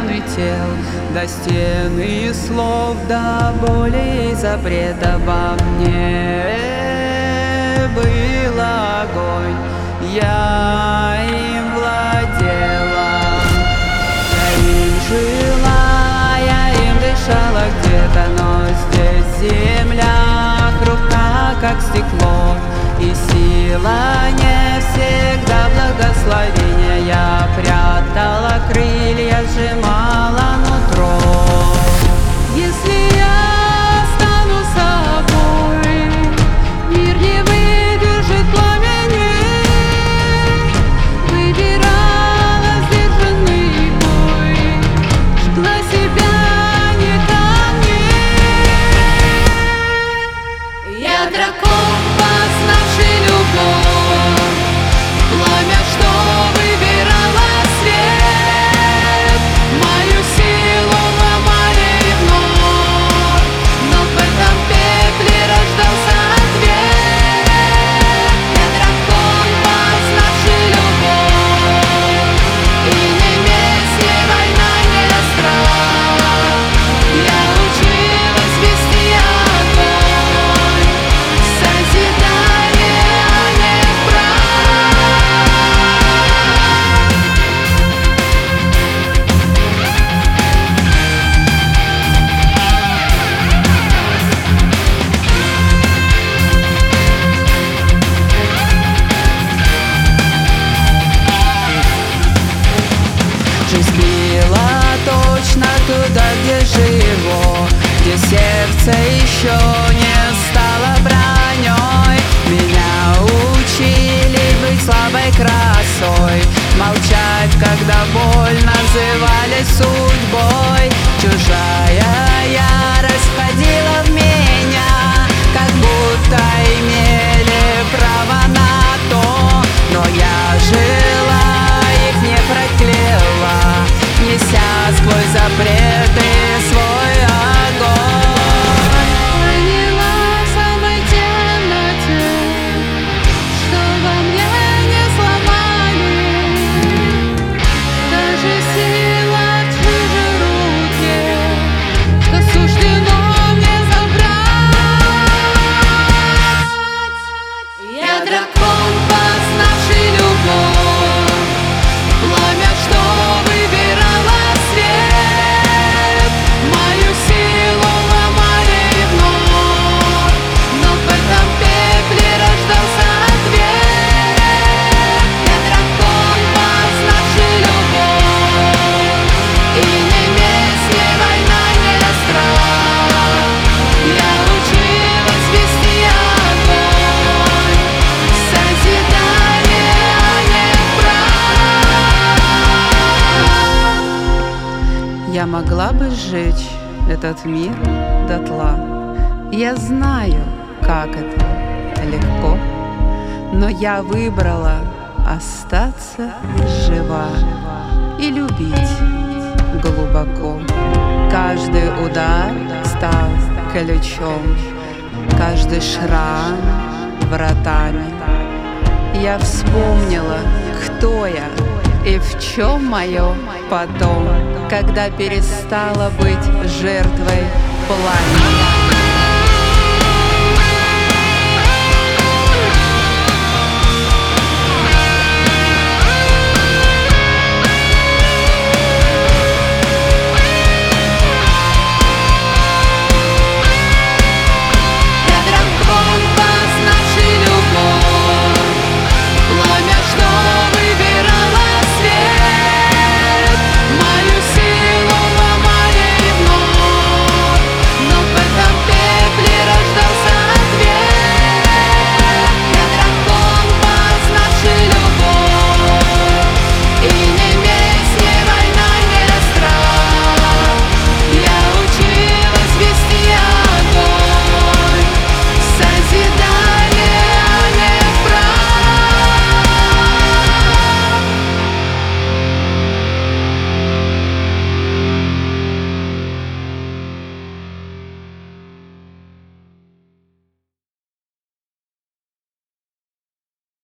миллионы тел, до стен и слов, до боли и запрета во мне был огонь, я им владела, я им жила, я им дышала где-то, но здесь земля хрупка, как стекло, и сила не всегда благословение. Я прятала крылья, сжимала нутро. Если я стану собой, мир не выдержит пламени. Выбирала сдержанный бой, жгла себя не ко мне. Я дракон, познавший любовь, пламя, что выбирало свет. Мою силу ломали вновь, но в этом пепле рождался ответ. Я дракон, познавший любовь, и не месть, не война, не страх. Я училась вести огонь, созидание, а не прах. Жизнь била точно туда, где живу, где сердце еще не стало броней. Меня учили быть слабой красой, молчать, когда боль называли судьбой. Чужая ярость входила в меня, как будто имели право на то, но я жила, их не прокляла, неся сквозь запреты свой огонь. Поняла в самой темноте, что во мне не сломали, даже сила в чужой руке, что суждено мне забрать. Я дракон, познавший любовь, пламя, что выбирало свет. Мою силу ломали вновь, но в этом пепле рождался ответ. Я дракон, познавший любовь, и не месть, не война, не страх. Я училась вести огонь, созидание, а не прах. Я могла бы сжечь этот мир дотла. Я знаю, как это легко, но я выбрала остаться жива и любить глубоко. Каждый удар стал ключом, каждый шрам вратами. Я вспомнила, кто я и в чем мое потом, когда перестала быть жертвой пламени.